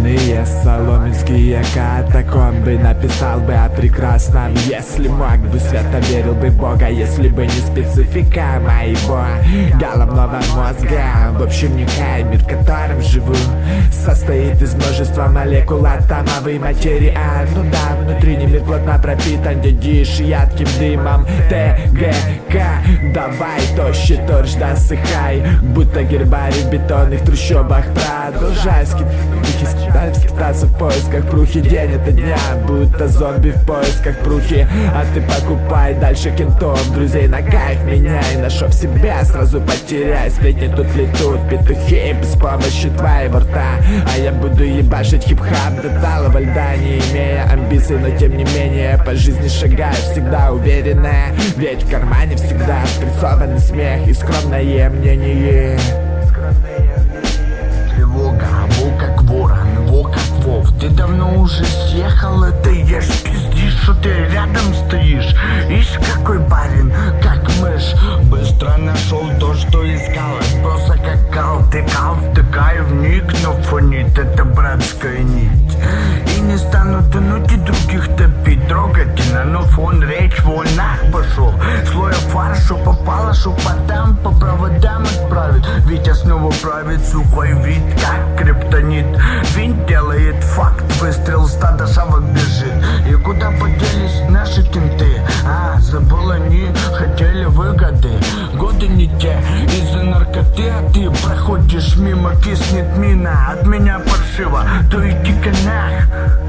Пыльные соломенские катакомбы. Написал бы о прекрасном, если мог бы. Свято верил бы в Бога, если бы не специфика моего головного мозга. В общем, некая мир, в котором живу, состоит из множества молекул атомовой материи. Ну да, внутренний мир плотно пропитан дедиш ядким дымом ТГК. Давай, тощий торч, досыхай, будто гербарий в бетонных трущобах. Продолжай скитаться в поисках прухи день ото дня, будто зомби в поисках прухи. А ты покупай дальше кентов, друзей на кайф меняй, нашел в себе, сразу потеряй. Сплетни тут летут, петухи без помощи твоего рта. А я буду ебашить хип-хап до талого льда, не имея амбиций, но тем не менее по жизни шагаю всегда уверенная. Ведь в кармане всегда спрессованный смех и скромное мнение. Тревога, во как ворон, во как вов. Ты давно уже съехал, это ешь, пиздишь, что ты рядом стоишь. Ишь, какой парень, как мышь. Быстро нашел то, что искал. Просто как кал, втыкай вник, но фонит это братская нить. И не стану тянуть и других топить. Трогательно, но фон речь волнах пошел. Слоя фаршу попало, шо потом по проводам отправит. Ведь основу правит сухой вид, как криптонит. Винт делает факт, выстрел, стадо шавок бежит. И куда поделись наши кенты? Забыл, они хотели выгоды. Годы не те, из-за наркоты. А ты проходишь мимо, киснет мина. От меня паршиво, то иди-ка нах.